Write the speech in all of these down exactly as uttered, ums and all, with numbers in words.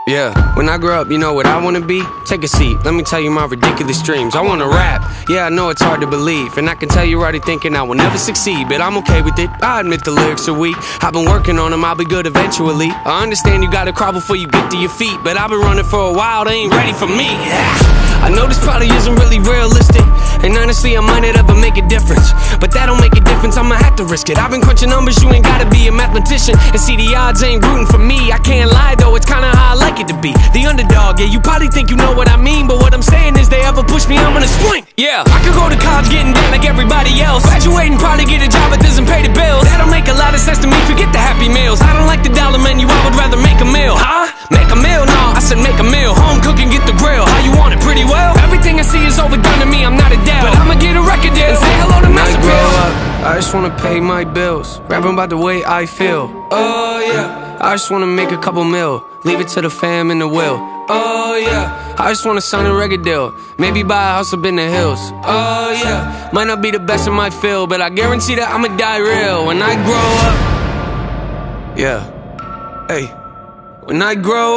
Yeah, when I grow up, you know what I wanna be? Take a seat, let me tell you my ridiculous dreams. I wanna rap, yeah, I know it's hard to believe, and I can tell you're already thinking I will never succeed, but I'm okay with it, I admit the lyrics are weak. I've been working on them, I'll be good eventually. I understand you gotta crawl before you get to your feet, but I've been running for a while, they ain't ready for me. I know this probably isn't really realistic, and honestly I might not ever make a difference, but that don't make a difference, I'ma have to risk it. I've been crunching numbers, you ain't gotta be a mathematician, and see the odds ain't rooting for me. I can't lie though, it's kinda how I like it to be, the underdog. Yeah, you probably think you know what I mean, but what I'm saying is they ever push me, I'm gonna swing. Yeah, I could go to college getting down like everybody else, graduate and probably get a job that doesn't pay the bills. That'll make a lot of sense to me, forget the happy meals. I don't like the dollar menu, I would rather make a meal. Huh? Make a meal? No, I said make a meal. Home cooking, get the grill. How you want it? Pretty well. Everything I see is overdone to me, I'm not a dad, but I'ma get a record deal and say hello to Master Pill. I just wanna pay my bills, rapping about the way I feel. Oh yeah. I just wanna make a couple mil, leave it to the fam and the will. Oh yeah. I just wanna sign a record deal, maybe buy a house up in the hills. Oh yeah. Might not be the best in my field, but I guarantee that I'ma die real when I grow up. Yeah. Hey. When I grow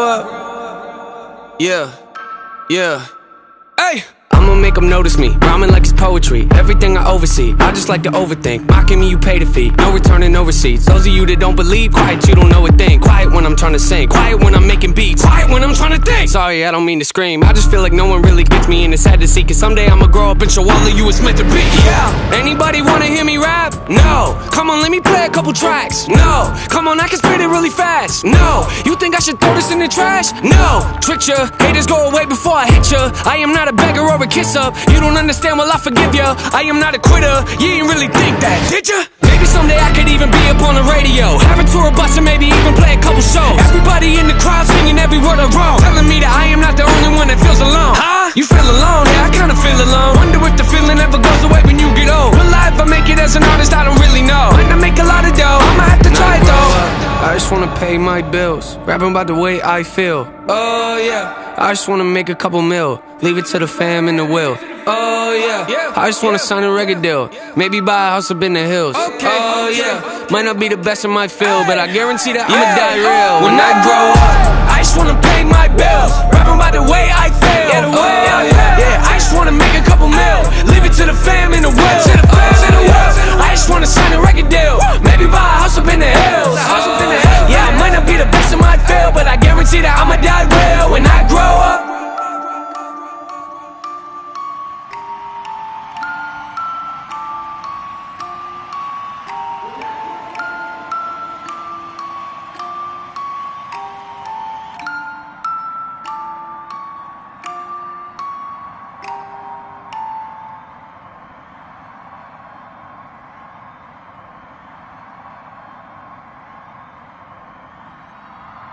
up. Yeah. Yeah. Hey. I'ma make them notice me, rhyming like it's poetry. Everything I oversee, I just like to overthink. Mocking me, you pay the fee, no returning, no receipts. Those of you that don't believe, quiet, you don't know a thing. Quiet when I'm trying to sing, quiet when I'm making beats, quiet when I'm trying to think. Sorry, I don't mean to scream, I just feel like no one really gets me, and it's sad to see, cause someday I'ma grow up and show all of you it's meant to be. Yeah, anybody wanna hear me rap? No. Come on, let me play a couple tracks. No. Come on, I can spit it really fast. No. You think I should throw this in the trash? No. Trick ya, haters go away before I hit ya. I am not a beggar or a kiss up. You don't understand, well I forgive ya. I am not a quitter, you ain't really think that, did ya? Maybe someday I could even be up on the radio, have a tour bus and maybe even play a couple shows. Everybody in the crowd singing every word I wrote, telling me that I am not the only one that feels alone. Huh? You feel alone? Yeah, I kinda feel alone. Wonder if the feeling ever goes away when you get old. Will I ever make it as an artist? I don't really know. Might not make a lot of dough, I'ma have to try it though. I just wanna pay my bills, rapping about the way I feel. Oh yeah. I just wanna make a couple mil, leave it to the fam and the will. Oh yeah. I just wanna sign a record deal, maybe buy a house up in the hills. Oh yeah. Might not be the best in my field, but I guarantee that I'ma die real when I grow up. I just wanna pay my bills, rapping about the way I feel. Yeah, the way I feel. Yeah, I just wanna make a couple mil, leave it to the fam and the will. To the fam and the will. I just wanna sign a record deal, maybe buy a house up in the hills. Yeah, I might not be the best in my field, but I guarantee that I'ma die real.